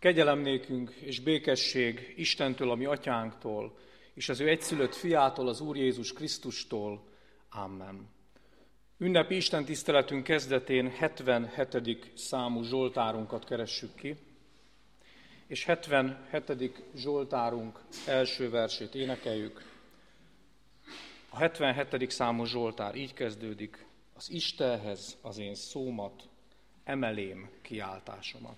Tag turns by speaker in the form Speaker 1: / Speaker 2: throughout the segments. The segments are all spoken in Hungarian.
Speaker 1: Kegyelem nékünk és békesség Istentől, a mi atyánktól, és az ő egyszülött fiától, az Úr Jézus Krisztustól. Amen. Ünnepi Isten tiszteletünk kezdetén 77. számú zsoltárunkat keressük ki, és 77. zsoltárunk első versét énekeljük. A 77. számú zsoltár így kezdődik: az Istenhez az én szómat, emelém kiáltásomat.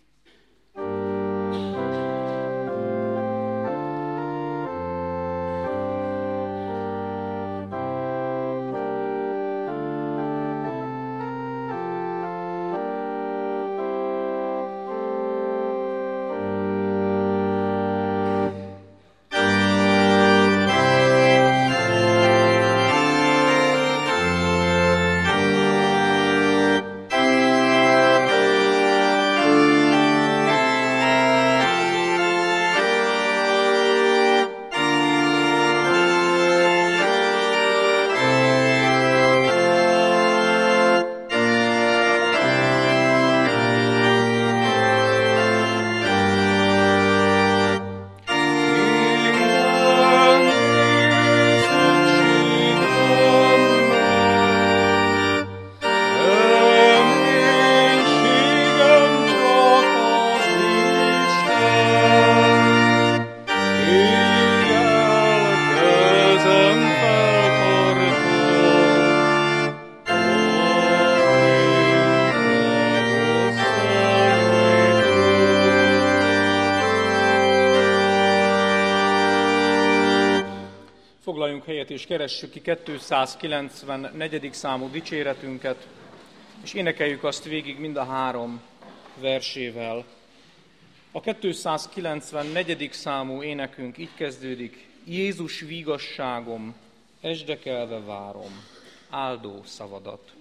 Speaker 1: Foglaljunk helyet és keressük ki 294. számú dicséretünket, és énekeljük azt végig mind a 3 versével. A 294. számú énekünk így kezdődik: Jézus vígasságom, esdekelve várom, áldó szavadat.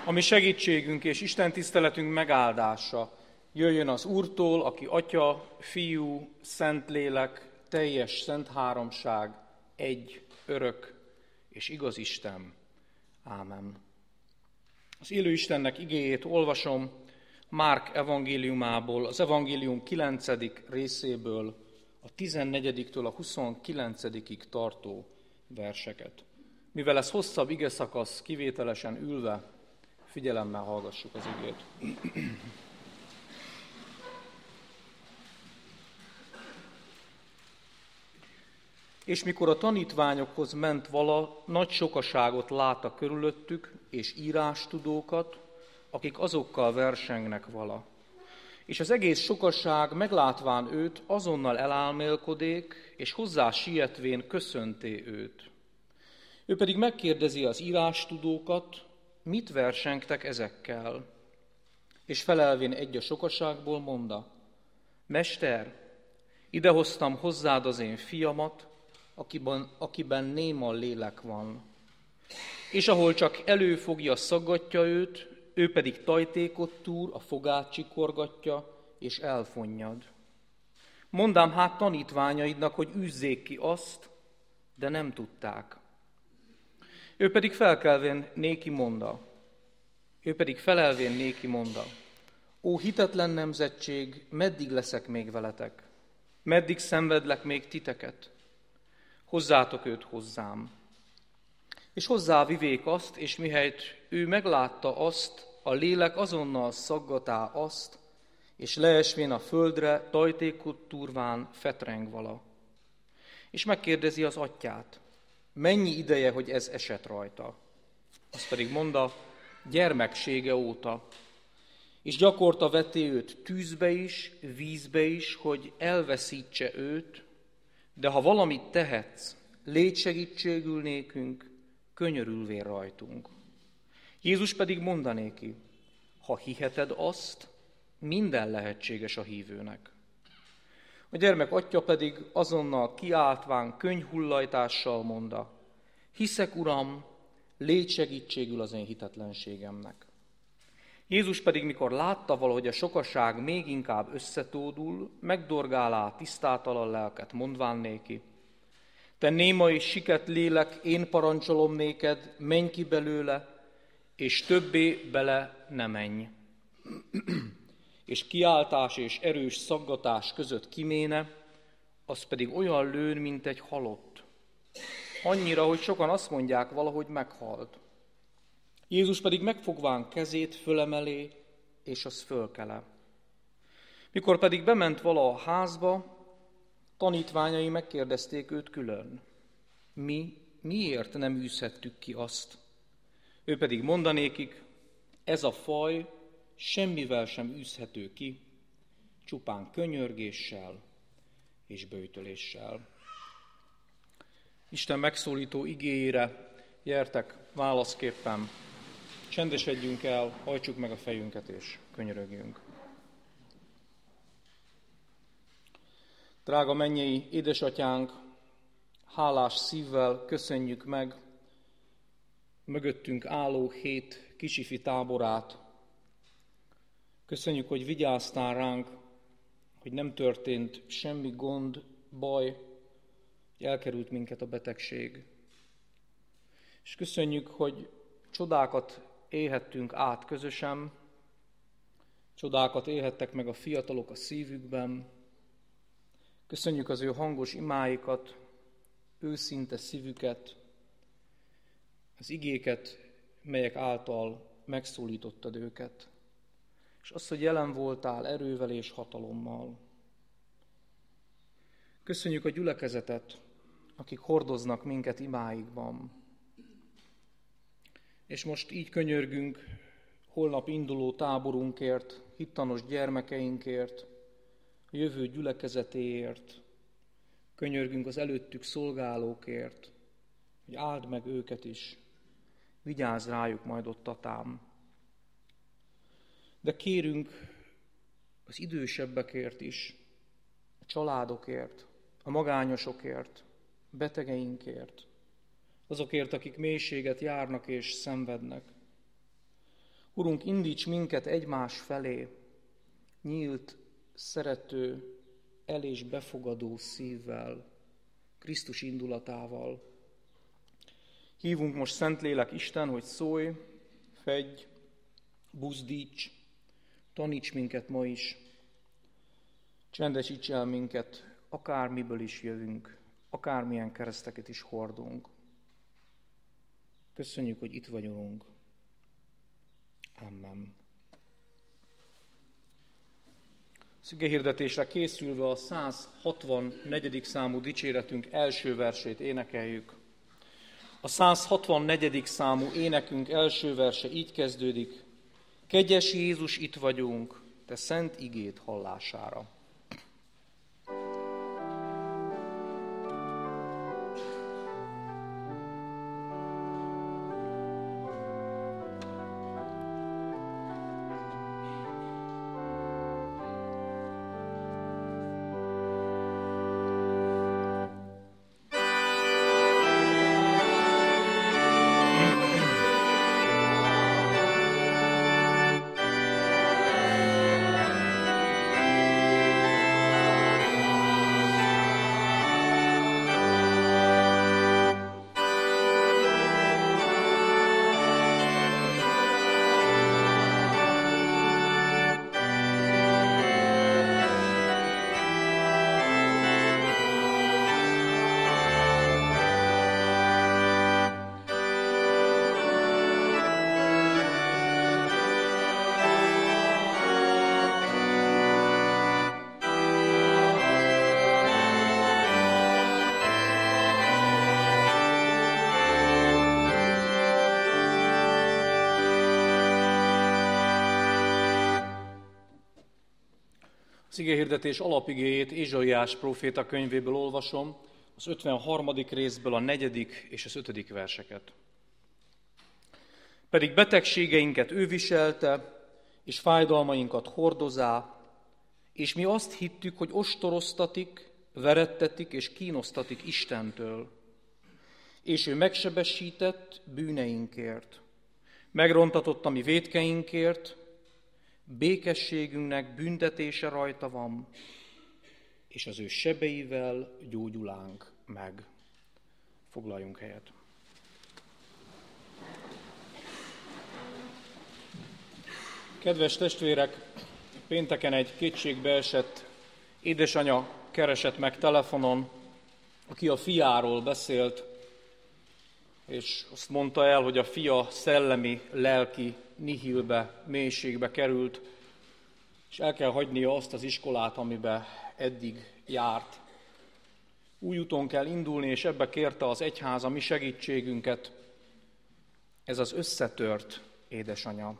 Speaker 1: Ami segítségünk és Isten tiszteletünk megáldása jöjjön az Úrtól, aki Atya, Fiú, Szentlélek, teljes szent háromság, egy, örök és igaz Isten. Ámen. Az élő Istennek igéjét olvasom Márk evangéliumából, az evangélium 9. részéből, a 14-től a 29-ig tartó verseket. Mivel ez hosszabb igeszakasz, kivételesen ülve, figyelemmel hallgassuk az igét. És mikor a tanítványokhoz ment vala, nagy sokaságot láttak körülöttük, és írástudókat, akik azokkal versengnek vala. És az egész sokaság meglátván őt, azonnal elálmélkodék, és hozzá sietvén köszönté őt. Ő pedig megkérdezi az írástudókat, mit versengtek ezekkel? És felelvén egy a sokaságból mondta, Mester, idehoztam hozzád az én fiamat, akiben néma lélek van. És ahol csak előfogja, szaggatja őt, ő pedig tajtékot túr, a fogát csikorgatja, és elfonnyad. Mondám hát tanítványaidnak, hogy űzzék ki azt, de nem tudták. Ő pedig felelvén néki mondta, Ó, hitetlen nemzetség, meddig leszek még veletek? Meddig szenvedlek még titeket? Hozzátok őt hozzám. És hozzávivék azt, és mihelyt ő meglátta azt, a lélek azonnal szaggatá azt, és leesvén a földre, tajtékot túrván fetreng vala. És megkérdezi az atyát, mennyi ideje, hogy ez esett rajta? Azt pedig mondta, gyermeksége óta. És gyakorta veti őt tűzbe is, vízbe is, hogy elveszítse őt, de ha valamit tehetsz, légy segítségül nékünk, könyörülvén rajtunk. Jézus pedig mondanéki, ha hiheted azt, minden lehetséges a hívőnek. A gyermek atya pedig azonnal kiáltván könnyhullajtással mondta, hiszek, Uram, légy segítségül az én hitetlenségemnek. Jézus pedig, mikor látta valahogy a sokaság még inkább összetódul, megdorgálá tisztátalan lelket, mondván néki, te néma és siket lélek, én parancsolom néked, menj ki belőle, és többé bele ne menj. És kiáltás és erős szaggatás között kiméne, az pedig olyan lőn, mint egy halott. Annyira, hogy sokan azt mondják, valahogy meghalt. Jézus pedig megfogván kezét fölemelé, és az fölkele. Mikor pedig bement vala a házba, tanítványai megkérdezték őt külön. Miért nem űzhettük ki azt? Ő pedig mondanékik, ez a faj semmivel sem űzhető ki, csupán könyörgéssel és böjtöléssel. Isten megszólító igéjére gyertek válaszképpen, csendesedjünk el, hajtsuk meg a fejünket és könyörögjünk. Drága mennyei édesatyánk, hálás szívvel köszönjük meg mögöttünk álló 7 kisifi táborát. Köszönjük, hogy vigyáztál ránk, hogy nem történt semmi gond, baj, hogy elkerült minket a betegség. És köszönjük, hogy csodákat élhettünk át közösen, csodákat élhettek meg a fiatalok a szívükben. Köszönjük az ő hangos imáikat, őszinte szívüket, az igéket, melyek által megszólítottad őket, és azt, hogy jelen voltál erővel és hatalommal. Köszönjük a gyülekezetet, akik hordoznak minket imáikban. És most így könyörgünk holnap induló táborunkért, hittanos gyermekeinkért, a jövő gyülekezetéért, könyörgünk az előttük szolgálókért, hogy áld meg őket is, vigyázz rájuk majd ott Tatán. De kérünk az idősebbekért is, a családokért, a magányosokért, a betegeinkért, azokért, akik mélységet járnak és szenvednek. Urunk, indíts minket egymás felé, nyílt, szerető, el- és befogadó szívvel, Krisztus indulatával. Hívunk most Szentlélek Isten, hogy szólj, fedj, buzdíts, taníts minket ma is, csendesíts el minket, akármiből is jövünk, akármilyen kereszteket is hordunk. Köszönjük, hogy itt vagyunk. Amen. Az igehirdetésre készülve a 164. számú dicséretünk első versét énekeljük. A 164. számú énekünk első verse így kezdődik. Kegyes Jézus, itt vagyunk, te szent igéd hallására. Az igehirdetés alapigéjét Ézsaiás próféta könyvéből olvasom, az 53. részből a 4. és az 5. verseket. Pedig betegségeinket ő viselte, és fájdalmainkat hordozá, és mi azt hittük, hogy ostoroztatik, verettetik és kínosztatik Istentől. És ő megsebesített bűneinkért, megrontatott a mi vétkeinkért, békességünknek büntetése rajta van, és az ő sebeivel gyógyulánk meg. Foglaljunk helyet. Kedves testvérek, pénteken egy kétségbeesett édesanya keresett meg telefonon, aki a fiáról beszélt, és azt mondta el, hogy a fia szellemi, lelki nihilbe, mélységbe került, és el kell hagynia azt az iskolát, amiben eddig járt. Új úton kell indulni, és ebbe kérte az egyház a mi segítségünket. Ez az összetört édesanya.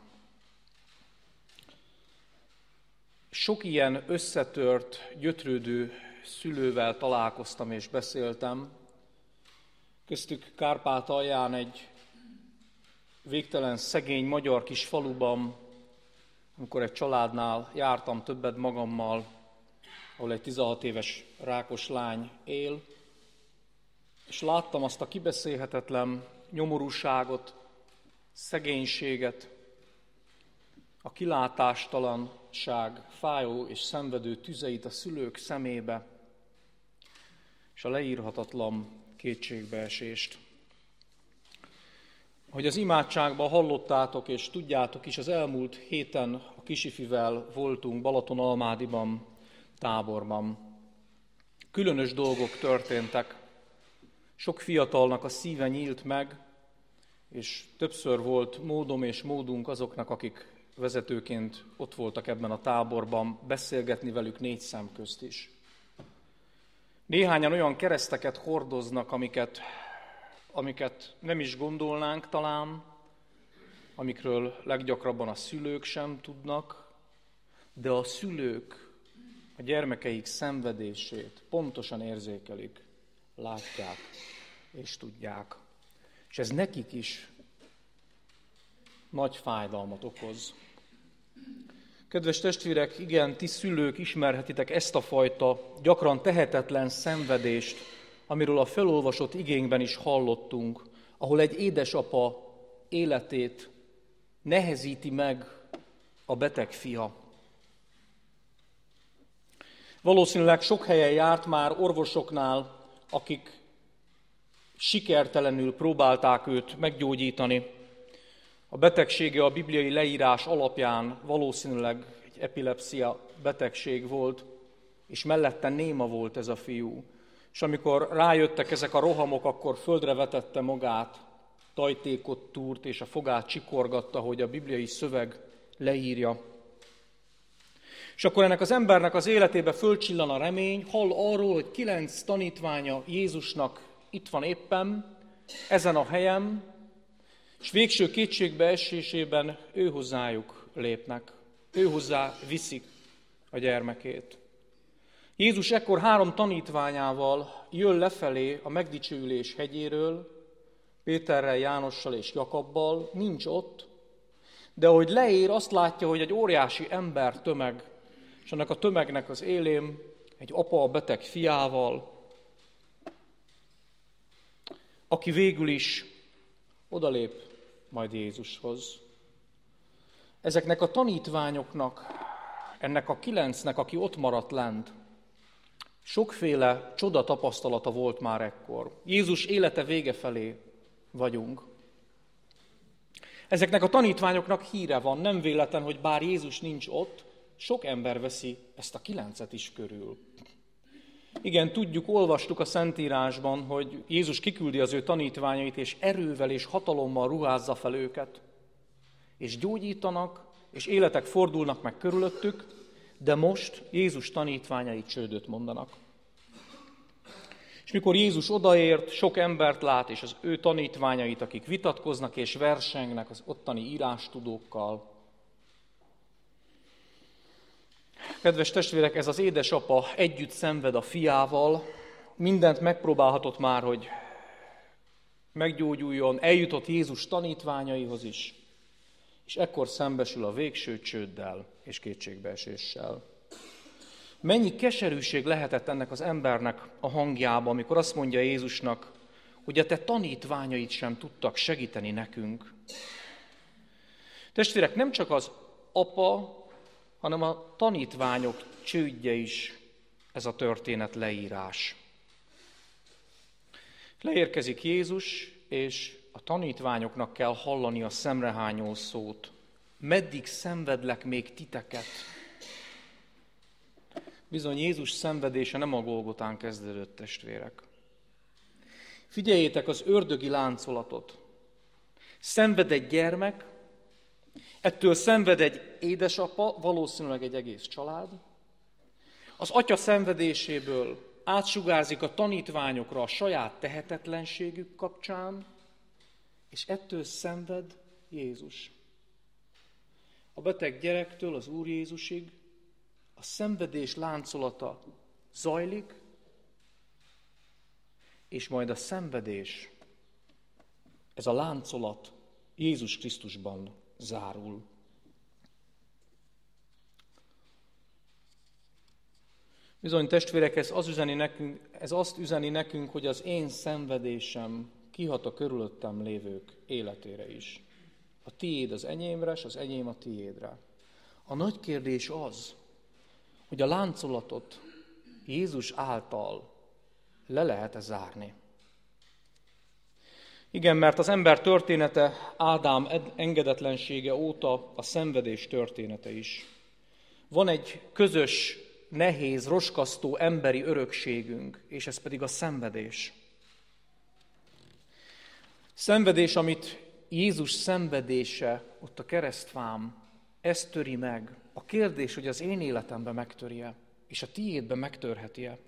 Speaker 1: Sok ilyen összetört, gyötrődő szülővel találkoztam és beszéltem. Köztük Kárpátalján egy végtelen szegény magyar kis faluban, amikor egy családnál jártam többet magammal, ahol egy 16 éves rákos lány él, és láttam azt a kibeszélhetetlen nyomorúságot, szegénységet, a kilátástalanság, fájó és szenvedő tüzeit a szülők szemébe, és a leírhatatlan kétségbeesést. Ahogy az imádságban hallottátok és tudjátok is, az elmúlt héten a Kisifivel voltunk Balatonalmádiban, táborban. Különös dolgok történtek, sok fiatalnak a szíve nyílt meg, és többször volt módom és módunk azoknak, akik vezetőként ott voltak ebben a táborban, beszélgetni velük 4 szem közt is. Néhányan olyan kereszteket hordoznak, amiket nem is gondolnánk talán, amikről leggyakrabban a szülők sem tudnak, de a szülők a gyermekeik szenvedését pontosan érzékelik, látják és tudják. És ez nekik is nagy fájdalmat okoz. Kedves testvérek, igen, ti szülők ismerhetitek ezt a fajta gyakran tehetetlen szenvedést, amiről a felolvasott igénkben is hallottunk, ahol egy édesapa életét nehezíti meg a beteg fia. Valószínűleg sok helyen járt már orvosoknál, akik sikertelenül próbálták őt meggyógyítani. A betegsége a bibliai leírás alapján valószínűleg egy epilepszia betegség volt, és mellette néma volt ez a fiú. És amikor rájöttek ezek a rohamok, akkor földre vetette magát, tajtékot túrt, és a fogát csikorgatta, hogy a bibliai szöveg leírja. És akkor ennek az embernek az életébe fölcsillan a remény, hall arról, hogy 9 tanítványa Jézusnak itt van éppen, ezen a helyen, és végső kétségbeesésében ő hozzájuk lépnek, ő hozzá viszik a gyermekét. Jézus ekkor 3 tanítványával jön lefelé a megdicsőülés hegyéről, Péterrel, Jánossal és Jakabbal, nincs ott, de ahogy leér, azt látja, hogy egy óriási embertömeg, és annak a tömegnek az élén egy apa a beteg fiával, aki végül is odalép majd Jézushoz. Ezeknek a tanítványoknak, ennek a 9-nek, aki ott maradt lent, sokféle csoda tapasztalata volt már ekkor. Jézus élete vége felé vagyunk. Ezeknek a tanítványoknak híre van, nem véletlen, hogy bár Jézus nincs ott, sok ember veszi ezt a 9-et is körül. Igen, tudjuk, olvastuk a Szentírásban, hogy Jézus kiküldi az ő tanítványait, és erővel és hatalommal ruházza fel őket. És gyógyítanak, és életek fordulnak meg körülöttük, de most Jézus tanítványai csődöt mondanak. És mikor Jézus odaért, sok embert lát, és az ő tanítványait, akik vitatkoznak és versengnek az ottani írástudókkal. Kedves testvérek, ez az édesapa együtt szenved a fiával, mindent megpróbálhatott már, hogy meggyógyuljon, eljutott Jézus tanítványaihoz is, és ekkor szembesül a végső csőddel és kétségbeeséssel. Mennyi keserűség lehetett ennek az embernek a hangjában, amikor azt mondja Jézusnak, hogy a te tanítványait sem tudtak segíteni nekünk. Testvérek, nem csak az apa, hanem a tanítványok csődje is ez a történet leírás. Leérkezik Jézus, és a tanítványoknak kell hallani a szemrehányó szót. Meddig szenvedlek még titeket? Bizony Jézus szenvedése nem a Golgotán kezdődött, testvérek. Figyeljétek az ördögi láncolatot. Szenved egy gyermek, ettől szenved egy édesapa, valószínűleg egy egész család. Az atya szenvedéséből átsugárzik a tanítványokra a saját tehetetlenségük kapcsán, és ettől szenved Jézus. A beteg gyerektől az Úr Jézusig a szenvedés láncolata zajlik, és majd a szenvedés, ez a láncolat Jézus Krisztusban zárul. Bizony, testvérek, ez azt üzeni nekünk, hogy az én szenvedésem kihat a körülöttem lévők életére is. A tiéd az enyémre, és az enyém a tiédre. A nagy kérdés az, hogy a láncolatot Jézus által le lehet-e zárni. Igen, mert az ember története Ádám engedetlensége óta a szenvedés története is. Van egy közös, nehéz, roskasztó emberi örökségünk, és ez pedig a szenvedés. Szenvedés, amit Jézus szenvedése ott a keresztfám, ez töri meg. A kérdés, hogy az én életemben megtörje, és a tiédben megtörheti-e.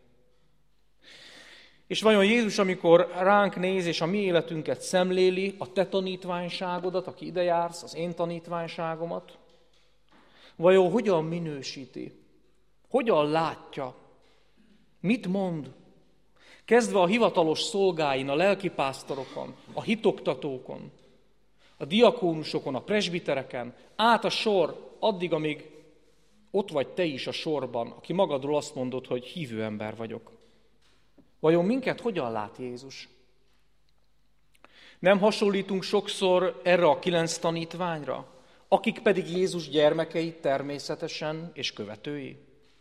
Speaker 1: És vajon Jézus, amikor ránk néz, és a mi életünket szemléli, a te tanítványságodat, aki ide jársz, az én tanítványságomat, vajon hogyan minősíti? Hogyan látja? Mit mond? Kezdve a hivatalos szolgáin, a lelkipásztorokon, a hitoktatókon, a diakónusokon, a presbitereken, át a sor, addig, amíg ott vagy te is a sorban, aki magadról azt mondod, hogy hívő ember vagyok. Vajon minket hogyan lát Jézus? Nem hasonlítunk sokszor erre a 9 tanítványra, akik pedig Jézus gyermekei természetesen és követői.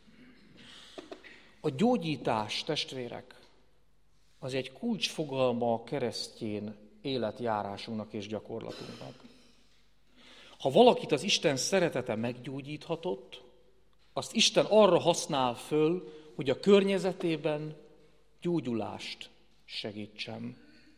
Speaker 1: A gyógyítás, testvérek, az egy kulcsfogalma a keresztjén életjárásunknak és gyakorlatunknak. Ha valakit az Isten szeretete meggyógyíthatott, azt Isten arra használ föl, hogy a környezetében gyógyulást segítsen.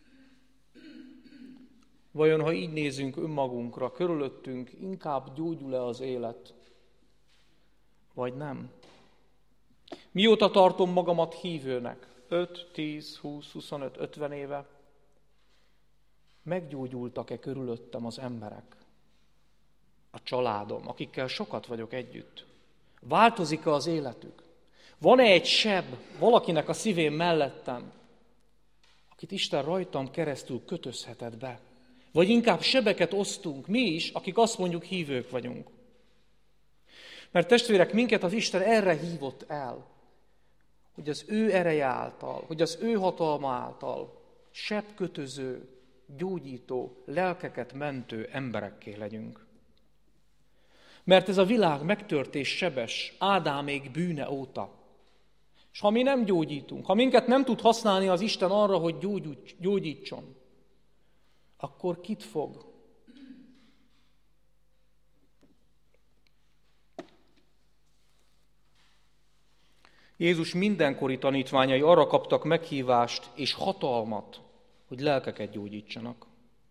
Speaker 1: Vajon, ha így nézünk önmagunkra, körülöttünk, inkább gyógyul-e az élet, vagy nem? Mióta tartom magamat hívőnek? 5, 10, 20, 25, 50 éve? Meggyógyultak-e körülöttem az emberek? A családom, akikkel sokat vagyok együtt? Változik-e az életük? Van-e egy seb valakinek a szívén mellettem, akit Isten rajtam keresztül kötözhetett be? Vagy inkább sebeket osztunk mi is, akik azt mondjuk hívők vagyunk? Mert testvérek, minket az Isten erre hívott el, hogy az ő ereje által, hogy az ő hatalma által sebkötöző, gyógyító, lelkeket mentő emberekké legyünk. Mert ez a világ megtört és sebes Ádámék bűne óta. És ha mi nem gyógyítunk, ha minket nem tud használni az Isten arra, hogy gyógyítson, akkor kit fog? Jézus mindenkori tanítványai arra kaptak meghívást és hatalmat, hogy lelkeket gyógyítsanak.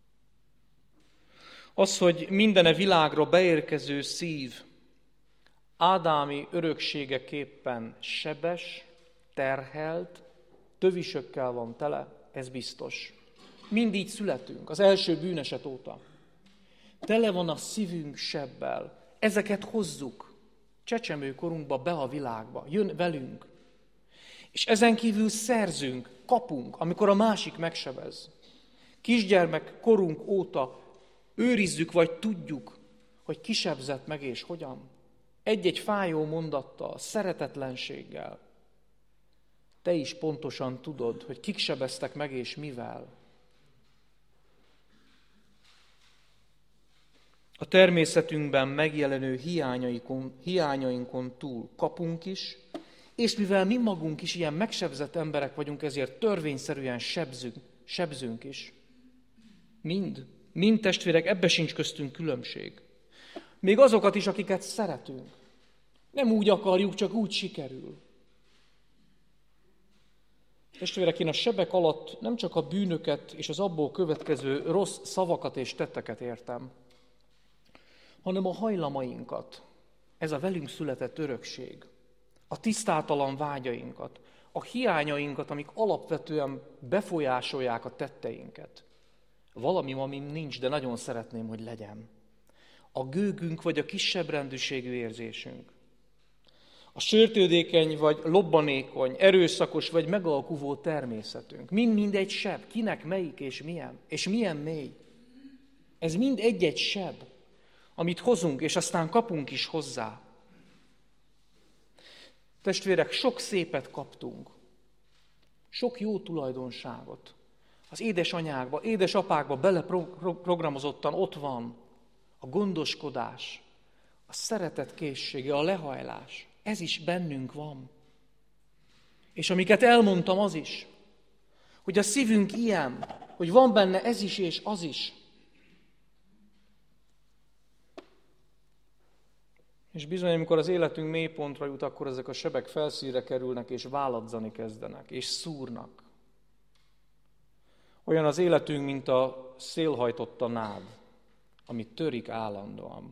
Speaker 1: Az, hogy mindene világra beérkező szív ádámi örökségeképpen sebes, terhelt, tövisökkel van tele, ez biztos. Mind így születünk, az első bűneset óta. Tele van a szívünk sebbel, ezeket hozzuk csecsemőkorunkba be a világba, jön velünk. És ezen kívül szerzünk, kapunk, amikor a másik megsebez. Kisgyermek korunk óta őrizzük vagy tudjuk, hogy ki sebzett meg és hogyan. Egy-egy fájó mondattal, szeretetlenséggel. Te is pontosan tudod, hogy kik sebeztek meg és mivel. A természetünkben megjelenő hiányainkon túl kapunk is, és mivel mi magunk is ilyen megsebzett emberek vagyunk, ezért törvényszerűen sebzünk is. Mind testvérek, ebbe sincs köztünk különbség. Még azokat is, akiket szeretünk. Nem úgy akarjuk, csak úgy sikerül. Testvérek, én a sebek alatt nem csak a bűnöket és az abból következő rossz szavakat és tetteket értem, hanem a hajlamainkat, ez a velünk született örökség, a tisztátalan vágyainkat, a hiányainkat, amik alapvetően befolyásolják a tetteinket. Valami, amin nincs, de nagyon szeretném, hogy legyen. A gőgünk vagy a kisebbrendűségű érzésünk. A sértődékeny vagy lobbanékony, erőszakos vagy megalkuvó természetünk. Mind egy seb. Kinek melyik és milyen mély. Ez mind egy-egy seb, amit hozunk, és aztán kapunk is hozzá. Testvérek, sok szépet kaptunk. Sok jó tulajdonságot. Az édesanyákba, édesapákba beleprogramozottan ott van a gondoskodás, a szeretet készsége, a lehajlás. Ez is bennünk van. És amiket elmondtam, az is, hogy a szívünk ilyen, hogy van benne ez is és az is. És bizony, amikor az életünk mélypontra jut, akkor ezek a sebek felszínre kerülnek, és válladzani kezdenek, és szúrnak. Olyan az életünk, mint a szélhajtotta nád, amit törik állandóan.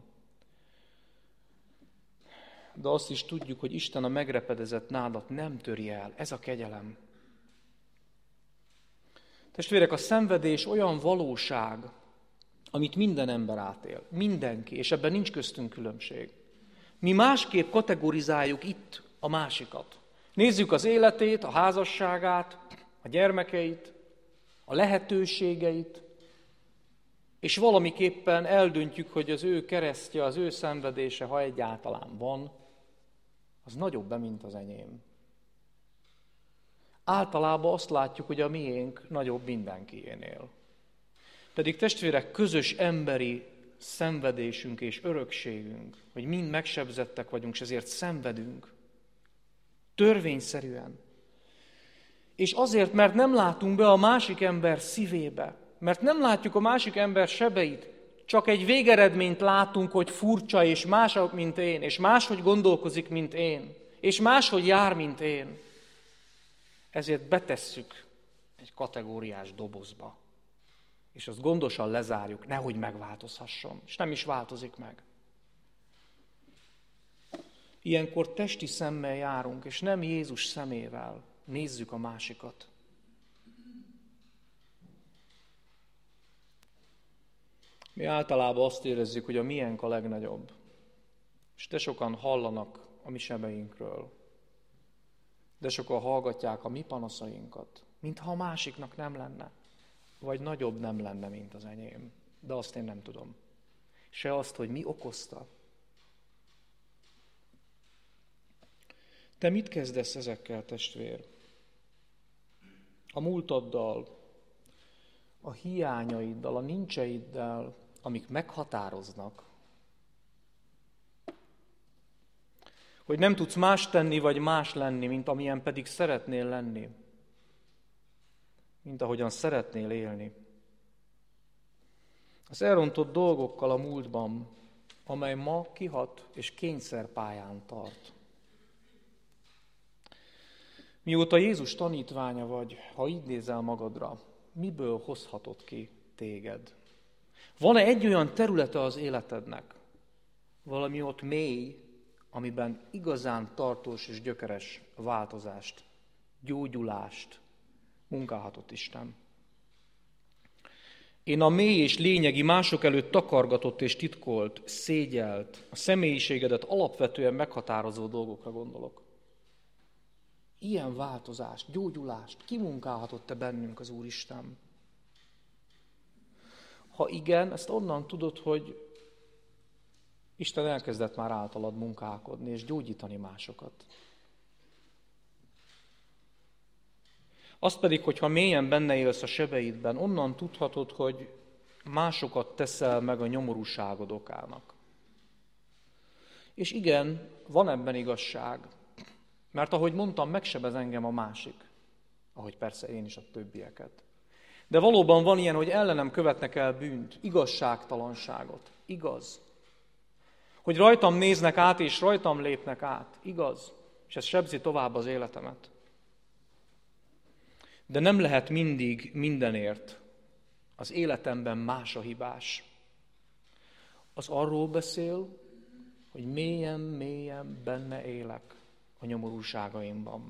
Speaker 1: De azt is tudjuk, hogy Isten a megrepedezett nádat nem töri el. Ez a kegyelem. Testvérek, a szenvedés olyan valóság, amit minden ember átél. Mindenki, és ebben nincs köztünk különbség. Mi másképp kategorizáljuk itt a másikat. Nézzük az életét, a házasságát, a gyermekeit, a lehetőségeit, és valamiképpen eldöntjük, hogy az ő keresztje, az ő szenvedése, ha egyáltalán van, az nagyobb, mint az enyém. Általában azt látjuk, hogy a miénk nagyobb mindenkiénél. Pedig testvérek, közös emberi szenvedésünk és örökségünk, hogy mind megsebzettek vagyunk, és ezért szenvedünk. Törvényszerűen. És azért, mert nem látunk be a másik ember szívébe, mert nem látjuk a másik ember sebeit, csak egy végeredményt látunk, hogy furcsa, és másabb, mint én, és máshogy gondolkozik, mint én, és máshogy jár, mint én. Ezért betesszük egy kategóriás dobozba, és azt gondosan lezárjuk, nehogy megváltozhasson, és nem is változik meg. Ilyenkor testi szemmel járunk, és nem Jézus szemével nézzük a másikat. Mi általában azt érezzük, hogy a miénk a legnagyobb, és de sokan hallanak a mi sebeinkről, de sokan hallgatják a mi panaszainkat, mintha a másiknak nem lenne, vagy nagyobb nem lenne, mint az enyém. De azt én nem tudom. Se azt, hogy mi okozta. Te mit kezdesz ezekkel, testvér? A múltaddal, a hiányaiddal, a nincseiddel, amik meghatároznak. Hogy nem tudsz más tenni, vagy más lenni, mint amilyen pedig szeretnél lenni. Mint ahogyan szeretnél élni. Az elrontott dolgokkal a múltban, amely ma kihat és kényszerpályán tart. Mióta Jézus tanítványa vagy, ha így nézel magadra, miből hozhatod ki téged? Van-e egy olyan területe az életednek, valami ott mély, amiben igazán tartós és gyökeres változást, gyógyulást munkálhatott Isten? Én a mély és lényegi, mások előtt takargatott és titkolt, szégyelt, a személyiségedet alapvetően meghatározó dolgokra gondolok. Ilyen változást, gyógyulást kimunkálhatott-e bennünk az Úristen? Ha igen, ezt onnan tudod, hogy Isten elkezdett már általad munkálkodni és gyógyítani másokat. Azt pedig, hogyha mélyen benne élsz a sebeidben, onnan tudhatod, hogy másokat teszel meg a nyomorúságod okának. És igen, van ebben igazság, mert ahogy mondtam, megsebez engem a másik, ahogy persze én is a többieket. De valóban van ilyen, hogy ellenem követnek el bűnt, igazságtalanságot. Igaz. Hogy rajtam néznek át, és rajtam lépnek át. Igaz. És ez sebzi tovább az életemet. De nem lehet mindig mindenért. Az életemben más a hibás. Az arról beszél, hogy mélyen benne élek a nyomorúságaimban.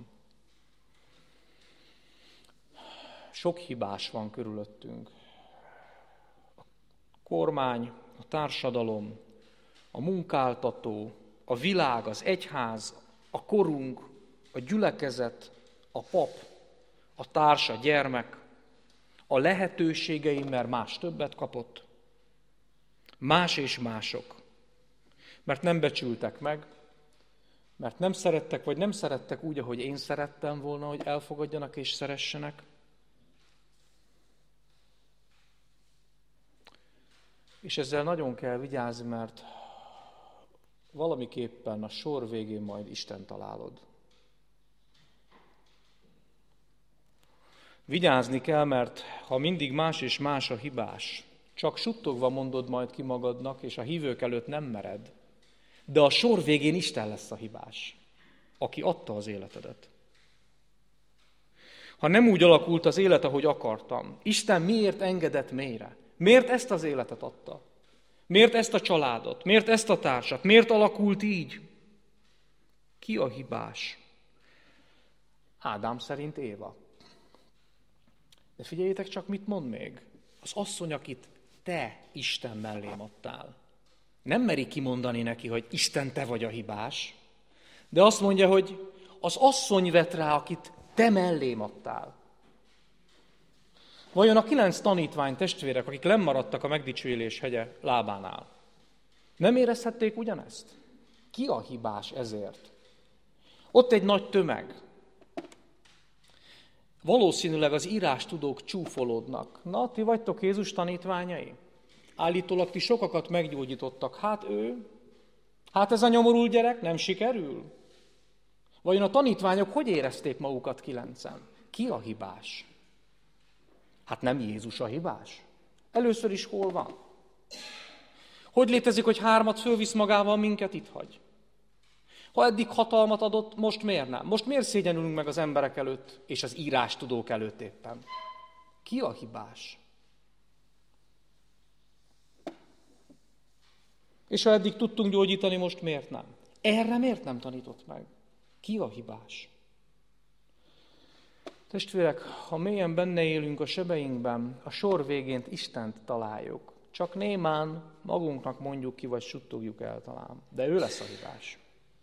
Speaker 1: Sok hibás van körülöttünk. A kormány, a társadalom, a munkáltató, a világ, az egyház, a korunk, a gyülekezet, a pap, a társ, a gyermek, a lehetőségeim, mert más többet kapott, más és mások, mert nem becsültek meg, mert nem szerettek, vagy nem szerettek úgy, ahogy én szerettem volna, hogy elfogadjanak és szeressenek. És ezzel nagyon kell vigyázni, mert valamiképpen a sor végén majd Isten találod. Vigyázni kell, mert ha mindig más és más a hibás, csak suttogva mondod majd ki magadnak, és a hívők előtt nem mered, de a sor végén Isten lesz a hibás, aki adta az életedet. Ha nem úgy alakult az élet, ahogy akartam, Isten miért engedett mélyre? Miért ezt az életet adta? Miért ezt a családot? Miért ezt a társat? Miért alakult így? Ki a hibás? Ádám szerint Éva. De figyeljétek csak, mit mond még. Az asszony, akit te Isten mellém adtál. Nem meri kimondani neki, hogy Isten, te vagy a hibás, de azt mondja, hogy az asszony vett rá, akit te mellém adtál. Vajon a 9 tanítvány testvérek, akik lennmaradtak a megdicsőülés hegye lábánál, nem érezhették ugyanezt? Ki a hibás ezért? Ott egy nagy tömeg. Valószínűleg az írástudók csúfolódnak. Na, ti vagytok Jézus tanítványai? Állítólag ti sokakat meggyógyítottak. Hát ő? Hát ez a nyomorult gyerek nem sikerül? Vajon a tanítványok hogy érezték magukat 9-en? Ki a hibás? Hát nem Jézus a hibás? Először is hol van? Hogy létezik, hogy 3 fölvisz magával, minket itt hagy? Ha eddig hatalmat adott, most miért nem? Most miért szégyenülünk meg az emberek előtt, és az írástudók előtt éppen? Ki a hibás? És ha eddig tudtunk gyógyítani, most miért nem? Erre miért nem tanított meg? Ki a hibás? Testvérek, ha mélyen benne élünk a sebeinkben, a sor végén Istent találjuk. Csak némán magunknak mondjuk ki, vagy suttogjuk el talán. De ő lesz a hibás.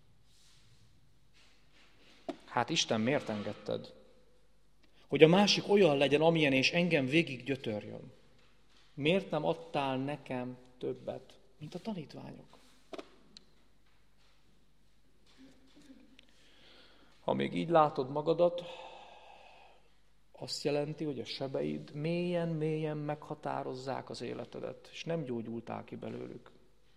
Speaker 1: Hát Isten, miért engedted? Hogy a másik olyan legyen, amilyen, és engem végig gyötörjön. Miért nem adtál nekem többet, mint a tanítványok? Ha még így látod magadat, azt jelenti, hogy a sebeid mélyen meghatározzák az életedet, és nem gyógyultál ki belőlük.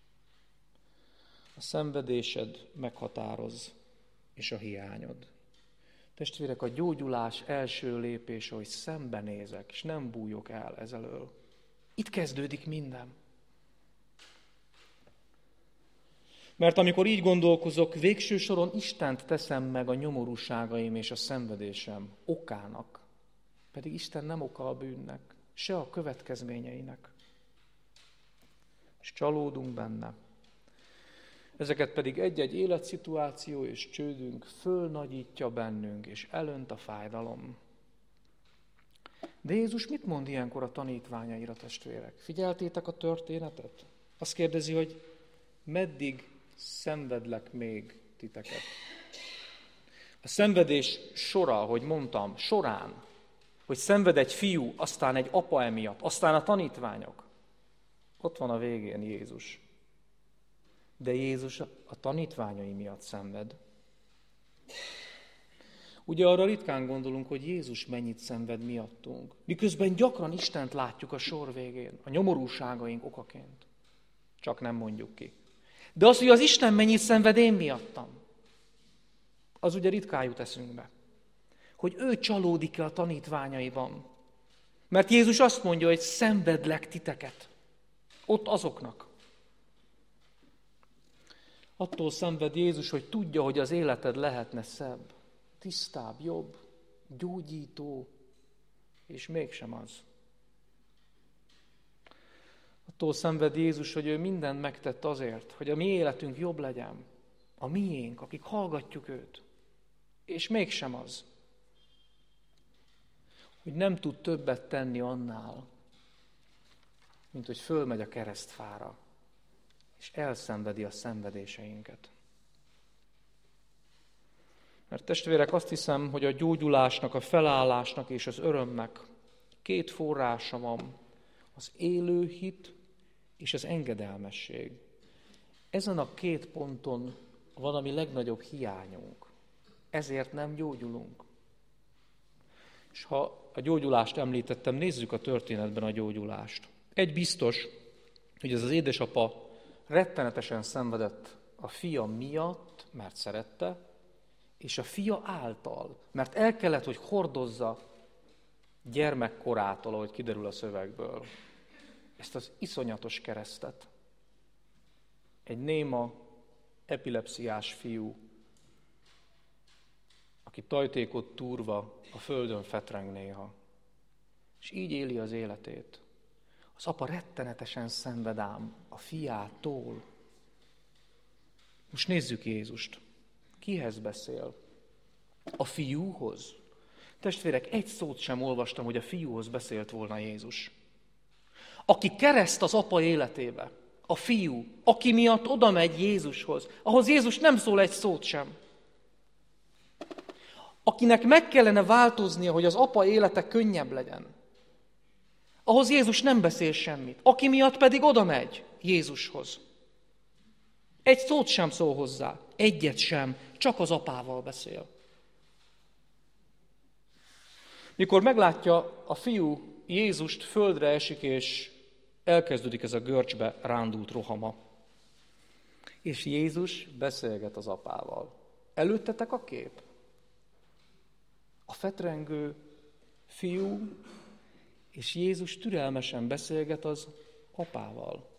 Speaker 1: A szenvedésed meghatároz, és a hiányod. Testvérek, a gyógyulás első lépése, hogy szembenézek, és nem bújok el ezelől. Itt kezdődik minden. Mert amikor így gondolkozok, végső soron Istent teszem meg a nyomorúságaim és a szenvedésem okának. Pedig Isten nem oka a bűnnek, se a következményeinek. És csalódunk benne. Ezeket pedig egy-egy életszituáció és csődünk fölnagyítja bennünk, és elönt a fájdalom. De Jézus mit mond ilyenkor a tanítványaira, testvérek? Figyeltétek a történetet? Azt kérdezi, hogy meddig szenvedlek még titeket? A szenvedés sora, ahogy mondtam, során, hogy szenved egy fiú, aztán egy apa emiatt, aztán a tanítványok. Ott van a végén Jézus. De Jézus a tanítványai miatt szenved. Ugye arra ritkán gondolunk, hogy Jézus mennyit szenved miattunk. Miközben gyakran Istent látjuk a sor végén, a nyomorúságaink okaként. Csak nem mondjuk ki. De az, hogy az Isten mennyit szenved én miattam, az ugye ritkán jut eszünkbe. Hogy ő csalódik-e a tanítványaiban. Mert Jézus azt mondja, hogy szenvedlek titeket. Ott azoknak. Attól szenved Jézus, hogy tudja, hogy az életed lehetne szebb, tisztább, jobb, gyógyító, és mégsem az. Attól szenved Jézus, hogy ő mindent megtett azért, hogy a mi életünk jobb legyen. A miénk, akik hallgatjuk őt. És mégsem az. Hogy nem tud többet tenni annál, mint hogy fölmegy a keresztfára, és elszenvedi a szenvedéseinket. Mert testvérek, azt hiszem, hogy a gyógyulásnak, a felállásnak és az örömnek 2 forrása van, az élő hit és az engedelmesség. Ezen a 2 ponton van a mi legnagyobb hiányunk. Ezért nem gyógyulunk. És ha a gyógyulást említettem, nézzük a történetben a gyógyulást. Egy biztos, hogy ez az édesapa rettenetesen szenvedett a fia miatt, mert szerette, és a fia által, mert el kellett, hogy hordozza gyermekkorától, ahogy kiderül a szövegből, ezt az iszonyatos keresztet. Egy néma, epilepsziás fiú, aki tajtékot túrva a földön fetreng néha, és így éli az életét. Az apa rettenetesen szenved ám a fiától. Most nézzük Jézust. Kihez beszél? A fiúhoz? Testvérek, egy szót sem olvastam, hogy a fiúhoz beszélt volna Jézus. Aki kereszt az apa életébe, a fiú, aki miatt oda megy Jézushoz, ahhoz Jézus nem szól egy szót sem. Akinek meg kellene változnia, hogy az apa élete könnyebb legyen, ahhoz Jézus nem beszél semmit. Aki miatt pedig oda megy Jézushoz. Egy szót sem szól hozzá, egyet sem, csak az apával beszél. Mikor meglátja a fiú Jézust, földre esik, és elkezdődik ez a görcsbe rándult rohama. És Jézus beszélget az apával. Előttetek a kép? A fetrengő fiú, és Jézus türelmesen beszélget az apával.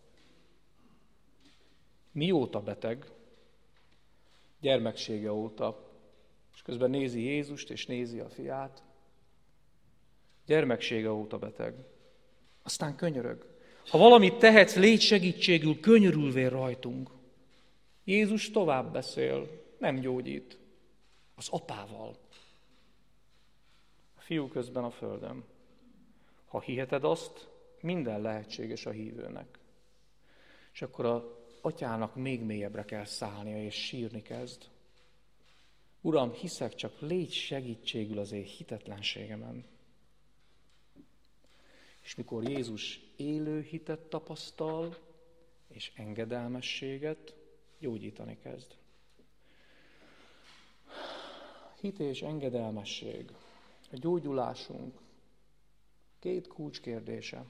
Speaker 1: Mióta beteg? Gyermeksége óta. És közben nézi Jézust, és nézi a fiát. Gyermeksége óta beteg. Aztán könyörög. Ha valamit tehetsz, légy segítségül, könyörülvél rajtunk. Jézus tovább beszél, nem gyógyít. Az apával. A fiú közben a földön. Ha hiheted azt, minden lehetséges a hívőnek. És akkor az atyának még mélyebbre kell szállnia, és sírni kezd. Uram, hiszek, csak légy segítségül az én hitetlenségemen. És mikor Jézus élő hitet tapasztal, és engedelmességet, gyógyítani kezd. Hit és engedelmesség. A gyógyulásunk két kulcskérdése.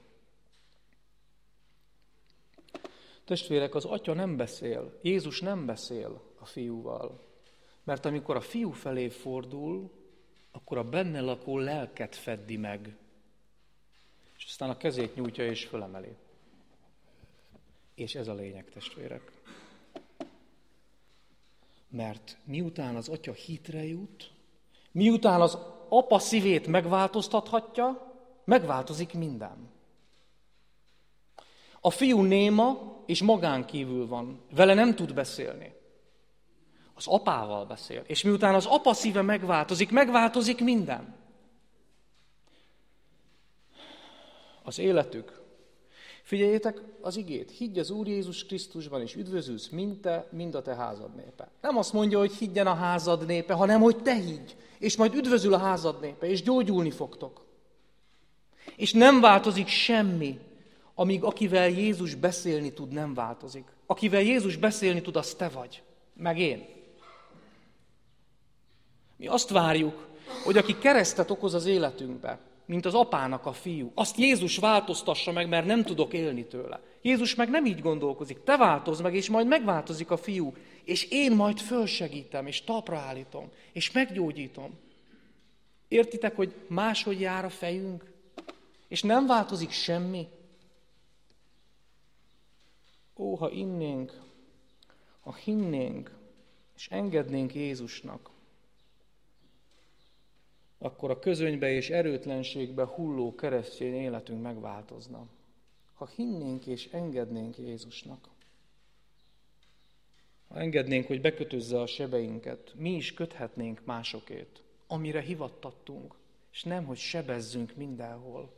Speaker 1: Testvérek, az atya nem beszél, Jézus nem beszél a fiúval, mert amikor a fiú felé fordul, akkor a benne lakó lelket feddi meg, és aztán a kezét nyújtja és fölemeli. És ez a lényeg, testvérek. Mert miután az atya hitre jut, miután az apa szívét megváltoztathatja, megváltozik minden. A fiú néma és magán kívül van, vele nem tud beszélni. Az apával beszél, és miután az apa szíve megváltozik, megváltozik minden. Az életük. Figyeljétek az igét, higgy az Úr Jézus Krisztusban, és üdvözülsz mind te, mind a te házad népe. Nem azt mondja, hogy higgyen a házad népe, hanem hogy te higgy, és majd üdvözül a házad népe, és gyógyulni fogtok. És nem változik semmi, amíg akivel Jézus beszélni tud, nem változik. Akivel Jézus beszélni tud, az te vagy, meg én. Mi azt várjuk, hogy aki keresztet okoz az életünkbe, mint az apának a fiú, azt Jézus változtassa meg, mert nem tudok élni tőle. Jézus meg nem így gondolkozik. Te változz meg, és majd megváltozik a fiú, és én majd fölsegítem, és talpra állítom, és meggyógyítom. Értitek, hogy máshogy jár a fejünk? És nem változik semmi? Ó, ha innénk, ha hinnénk, és engednénk Jézusnak, akkor a közönybe és erőtlenségbe hulló keresztény életünk megváltozna. Ha hinnénk és engednénk Jézusnak. Ha engednénk, hogy bekötözze a sebeinket, mi is köthetnénk másokét, amire hivattattunk, és nem, hogy sebezzünk mindenhol.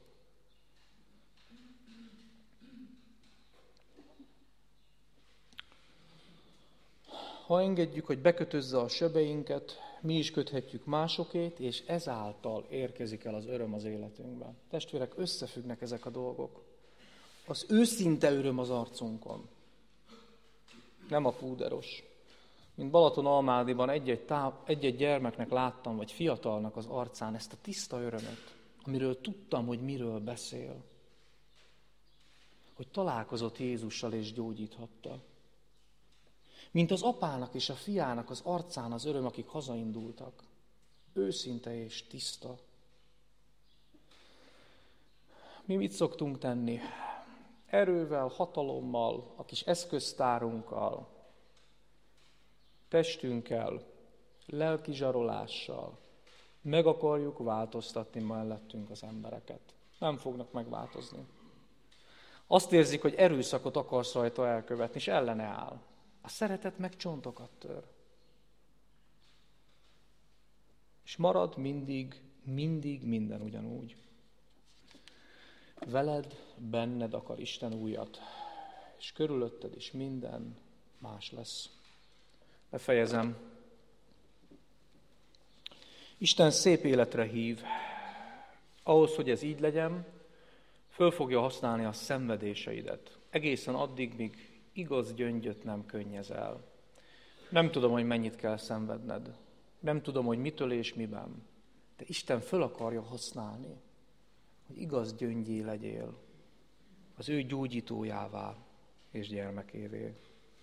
Speaker 1: Ha engedjük, hogy bekötözze a sebeinket, mi is köthetjük másokét, és ezáltal érkezik el az öröm az életünkben. Testvérek, összefüggnek ezek a dolgok. Az őszinte öröm az arcunkon, nem a púderos. Mint Balatonalmádiban egy-egy gyermeknek láttam, vagy fiatalnak az arcán ezt a tiszta örömet, amiről tudtam, hogy miről beszél. Hogy találkozott Jézussal és gyógyíthatta. Mint az apának és a fiának az arcán az öröm, akik hazaindultak. Őszinte és tiszta. Mi mit szoktunk tenni? Erővel, hatalommal, a kis eszköztárunkkal, testünkkel, lelki zsarolással meg akarjuk változtatni mellettünk az embereket. Nem fognak megváltozni. Azt érzik, hogy erőszakot akarsz rajta elkövetni, és ellene áll. A szeretet meg csontokat tör. És marad mindig minden ugyanúgy. Veled, benned akar Isten újat, és körülötted is minden más lesz. Befejezem. Isten szép életre hív. Ahhoz, hogy ez így legyen, föl fogja használni a szenvedéseidet. Egészen addig, míg igaz gyöngyöt nem könnyezel. Nem tudom, hogy mennyit kell szenvedned. Nem tudom, hogy mitől és miben. De Isten föl akarja használni, hogy igaz gyöngyé legyél. az ő gyógyítójává és gyermekévé.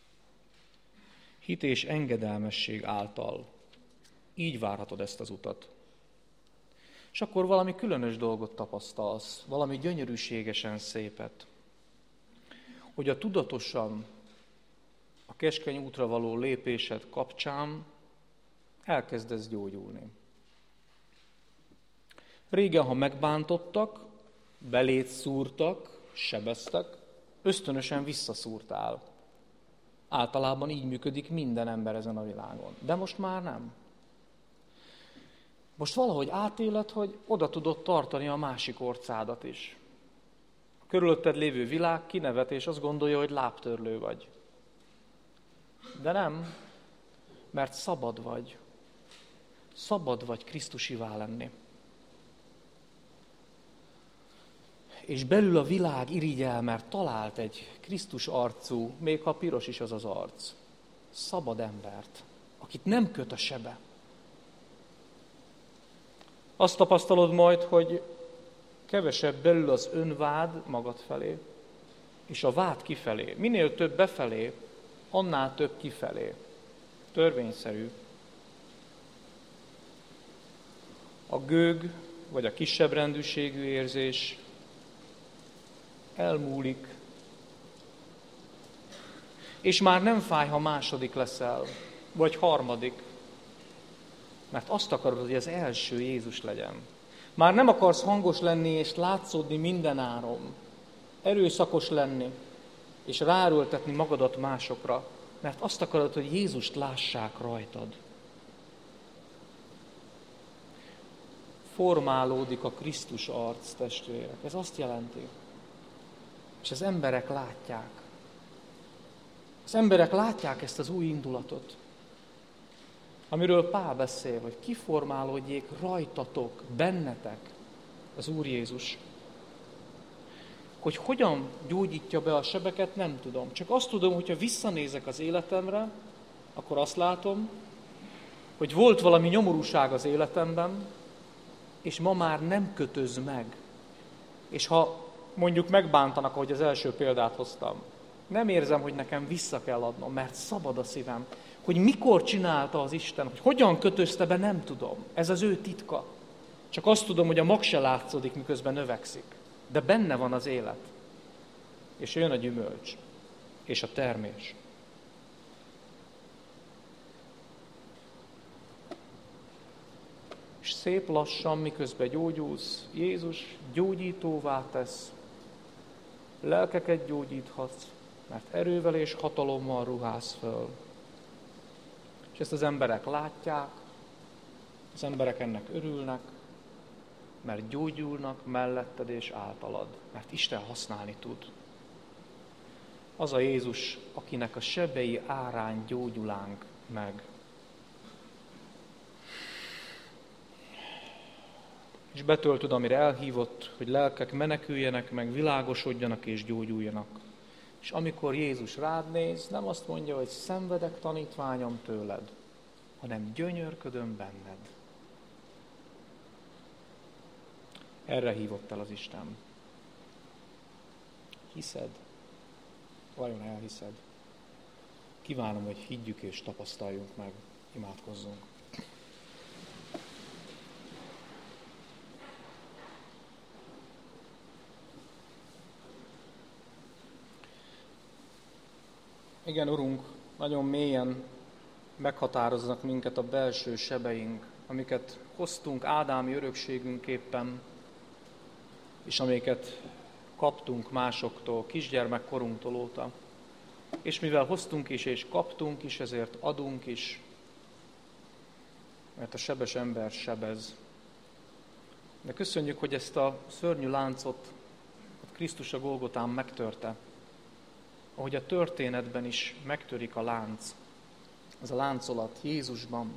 Speaker 1: Hit és engedelmesség által így várhatod ezt az utat. És akkor valami különös dolgot tapasztalsz, valami gyönyörűségesen szépet, hogy a tudatosan a keskeny útra való lépésed kapcsán elkezdesz gyógyulni. Régen, ha megbántottak, beléd szúrtak, sebeztek, ösztönösen visszaszúrtál. Általában így működik minden ember ezen a világon. De most már nem. Most valahogy átéled, hogy oda tudod tartani a másik orcádat is. A körülötted lévő világ kinevet, és azt gondolja, hogy lábtörlő vagy. De nem, mert szabad vagy. Szabad vagy Krisztusivá lenni. És belül a világ irigyel, mert talált egy Krisztus arcú, még ha piros is az az arc, szabad embert, akit nem köt a sebe. Azt tapasztalod majd, hogy kevesebb belül az önvád magad felé, és a vád kifelé. Minél több befelé, annál több kifelé. Törvényszerű. A gőg, vagy a kisebb rendűségű érzés elmúlik, és már nem fáj, ha második leszel, vagy harmadik, mert azt akarod, hogy az első Jézus legyen. Már nem akarsz hangos lenni és látszódni mindenáron, erőszakos lenni, és ráerőltetni magadat másokra, mert azt akarod, hogy Jézust lássák rajtad. Formálódik a Krisztus arc, testvérek. Ez azt jelenti. És az emberek látják. Az emberek látják ezt az új indulatot, amiről Pál beszél, hogy kiformálódjék rajtatok, bennetek az Úr Jézus. Hogy hogyan gyógyítja be a sebeket, nem tudom. Csak azt tudom, hogyha visszanézek az életemre, akkor azt látom, hogy volt valami nyomorúság az életemben, és ma már nem kötöz meg. És ha mondjuk megbántanak, ahogy az első példát hoztam, nem érzem, hogy nekem vissza kell adnom, mert szabad a szívem. Hogy mikor csinálta az Isten, hogy hogyan kötözte be, nem tudom. Ez az ő titka. Csak azt tudom, hogy a mag se látszódik, miközben növekszik. De benne van az élet. És jön a gyümölcs. És a termés. És szép lassan, miközben gyógyulsz, Jézus gyógyítóvá tesz. Lelkeket gyógyíthatsz, mert erővel és hatalommal ruház föl. És ezt az emberek látják, az emberek ennek örülnek, mert gyógyulnak melletted és általad, mert Isten használni tud. Az a Jézus, akinek a sebei árán gyógyulánk meg. És betöltöd, amire elhívott, hogy lelkek meneküljenek meg, világosodjanak és gyógyuljanak. És amikor Jézus rád néz, nem azt mondja, hogy szenvedek, tanítványom, tőled, hanem gyönyörködöm benned. Erre hívott el az Isten. Hiszed? Vajon elhiszed? Kívánom, hogy higgyük és tapasztaljunk meg, imádkozzunk. Igen, Urunk, nagyon mélyen meghatároznak minket a belső sebeink, amiket hoztunk ádámi örökségünképpen, és amiket kaptunk másoktól, kisgyermekkorunktól óta. És mivel hoztunk is, és kaptunk is, ezért adunk is, mert a sebes ember sebez. De köszönjük, hogy ezt a szörnyű láncot Krisztus a Golgotán megtörte. Ahogy a történetben is megtörik a lánc, az a láncolat Jézusban.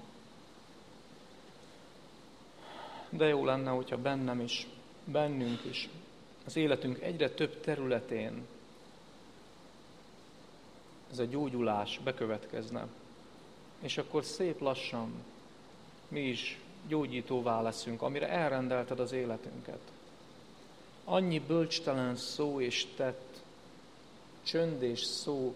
Speaker 1: De jó lenne, hogyha bennem is, bennünk is, az életünk egyre több területén ez a gyógyulás bekövetkezne. És akkor szép lassan mi is gyógyítóvá leszünk, amire elrendelted az életünket. Annyi bölcstelen szó és tett, csönd és szó,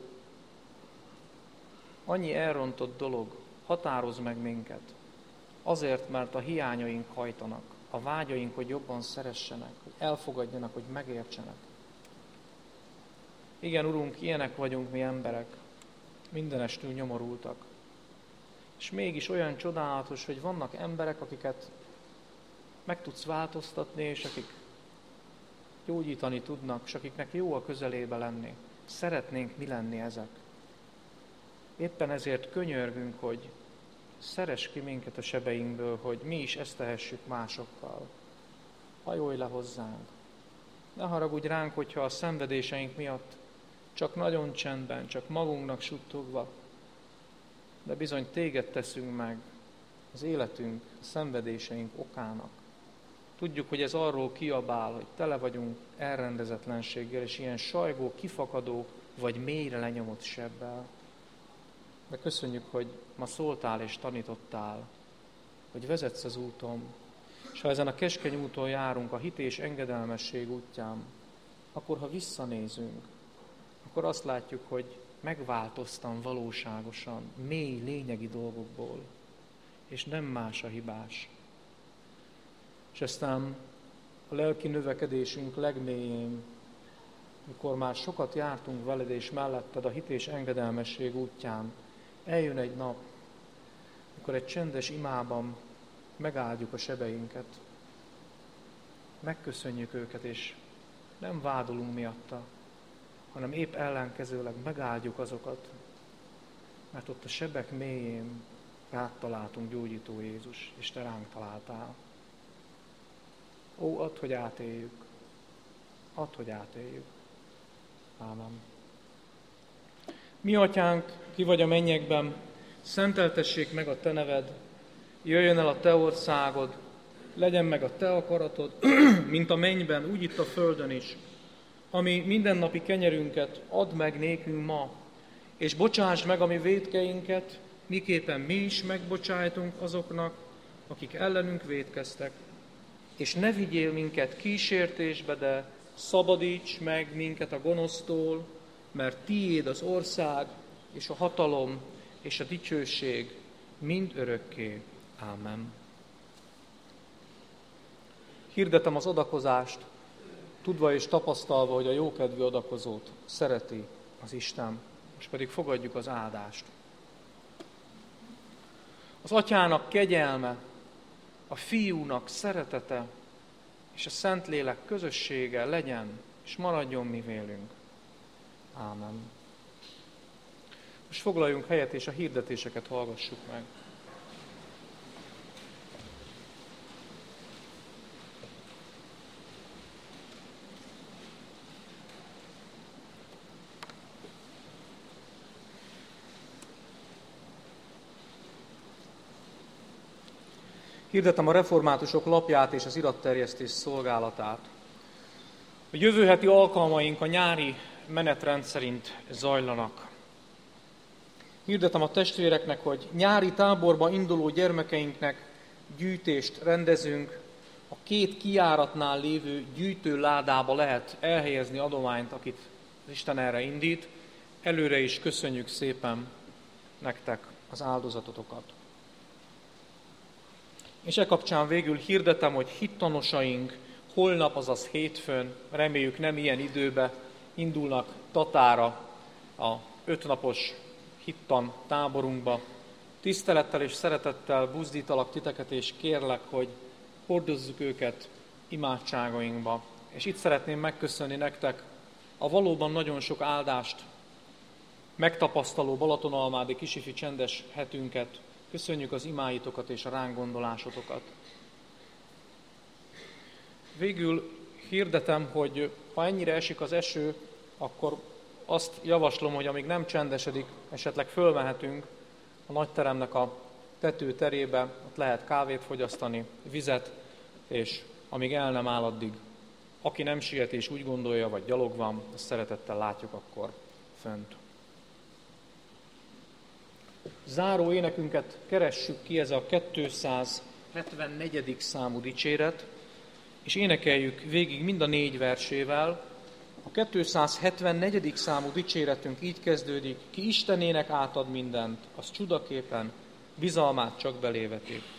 Speaker 1: annyi elrontott dolog határoz meg minket. Azért, mert a hiányaink hajtanak, a vágyaink, hogy jobban szeressenek, hogy elfogadjanak, hogy megértsenek. Igen, Urunk, ilyenek vagyunk mi emberek, mindenestül nyomorultak. És mégis olyan csodálatos, hogy vannak emberek, akiket meg tudsz változtatni, és akik gyógyítani tudnak, és akiknek jó a közelébe lenni. Szeretnénk mi lenni ezek. Éppen ezért könyörgünk, hogy szeress ki minket a sebeinkből, hogy mi is ezt tehessük másokkal. Hajolj le hozzánk. Ne haragudj ránk, hogyha a szenvedéseink miatt csak nagyon csendben, csak magunknak suttogva, de bizony téged teszünk meg az életünk, a szenvedéseink okának. Tudjuk, hogy ez arról kiabál, hogy tele vagyunk elrendezetlenséggel, és ilyen sajgó, kifakadó, vagy mélyre lenyomott sebbel. De köszönjük, hogy ma szóltál és tanítottál, hogy vezetsz az úton, és ha ezen a keskeny úton járunk, a hit és engedelmesség útján, akkor ha visszanézünk, akkor azt látjuk, hogy megváltoztam valóságosan, mély, lényegi dolgokból, és nem más a hibás. És aztán a lelki növekedésünk legmélyén, mikor már sokat jártunk veled és melletted a hit és engedelmesség útján, eljön egy nap, amikor egy csendes imában megáldjuk a sebeinket, megköszönjük őket, és nem vádolunk miatta, hanem épp ellenkezőleg megáldjuk azokat, mert ott a sebek mélyén rád találtunk, gyógyító Jézus, és te ránk találtál. Ó, add, hogy átéljük. Add, hogy átéljük. Ámen. Mi atyánk, ki vagy a mennyekben, szenteltessék meg a te neved, jöjjön el a te országod, legyen meg a te akaratod, mint a mennyben, úgy itt a földön is. Ami mindennapi kenyerünket add meg nékünk ma, és bocsásd meg a mi vétkeinket, miképpen mi is megbocsájtunk azoknak, akik ellenünk vétkeztek. És ne vigyél minket kísértésbe, de szabadíts meg minket a gonosztól, mert tiéd az ország, és a hatalom, és a dicsőség mind örökké. Ámen. Hirdetem az adakozást, tudva és tapasztalva, hogy a jókedvű adakozót szereti az Isten. Most pedig fogadjuk az áldást. Az Atyának kegyelme, a Fiúnak szeretete és a Szentlélek közössége legyen és maradjon mi vélünk. Ámen. Most foglaljunk helyet és a hirdetéseket hallgassuk meg. Hirdetem a reformátusok lapját és az iratterjesztés szolgálatát. A jövő heti alkalmaink a nyári menetrend szerint zajlanak. Hirdetem a testvéreknek, hogy nyári táborba induló gyermekeinknek gyűjtést rendezünk. A 2 kijáratnál lévő gyűjtőládába lehet elhelyezni adományt, akit az Isten erre indít. Előre is köszönjük szépen nektek az áldozatotokat. És e kapcsán végül hirdetem, hogy hittanosaink holnap, azaz hétfőn, reméljük nem ilyen időben, indulnak Tatára a 5 napos hittan táborunkba. Tisztelettel és szeretettel buzdítalak titeket, és kérlek, hogy hordozzuk őket imádságainkba. És itt szeretném megköszönni nektek a valóban nagyon sok áldást megtapasztaló Balatonalmádi kisifi csendes hetünket. Köszönjük az imáitokat és a ránk gondolásotokat. Végül hirdetem, hogy ha ennyire esik az eső, akkor azt javaslom, hogy amíg nem csendesedik, esetleg fölmehetünk a nagyteremnek a tetőterébe, ott lehet kávét fogyasztani, vizet, és amíg el nem áll addig, aki nem siet és úgy gondolja, vagy gyalog van, azt szeretettel látjuk akkor fönt. Záró énekünket keressük ki, ez a 274. számú dicséret. és énekeljük végig mind a 4 versével. A 274. számú dicséretünk így kezdődik: ki Istenének átad mindent, az csudaképpen bizalmát csak beléveti.